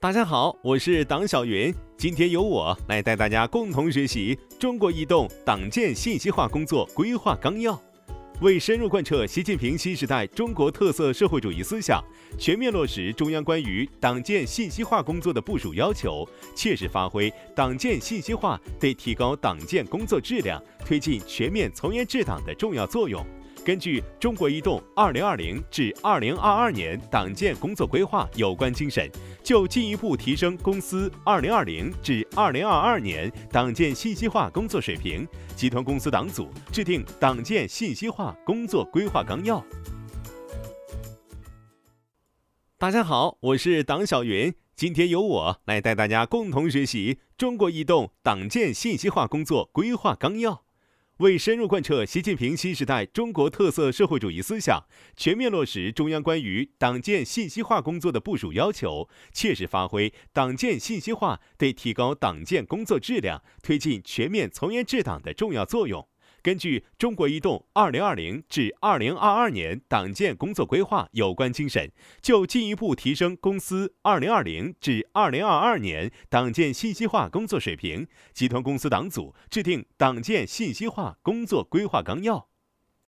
大家好，我是党小云，今天由我来带大家共同学习中国移动党建信息化工作规划纲要。为深入贯彻习近平新时代中国特色社会主义思想，全面落实中央关于党建信息化工作的部署要求，切实发挥党建信息化对提高党建工作质量、推进全面从严治党的重要作用。根据中国移动2020至2022年党建工作规划有关精神，就进一步提升公司2020至2022年党建信息化工作水平，集团公司党组制定党建信息化工作规划纲要。大家好，我是党小云，今天由我来带大家共同学习中国移动党建信息化工作规划纲要。为深入贯彻习近平新时代中国特色社会主义思想，全面落实中央关于党建信息化工作的部署要求，切实发挥党建信息化对提高党建工作质量、推进全面从严治党的重要作用。根据中国移动2020至2022年党建工作规划有关精神，就进一步提升公司2020至2022年党建信息化工作水平，集团公司党组制定党建信息化工作规划纲要。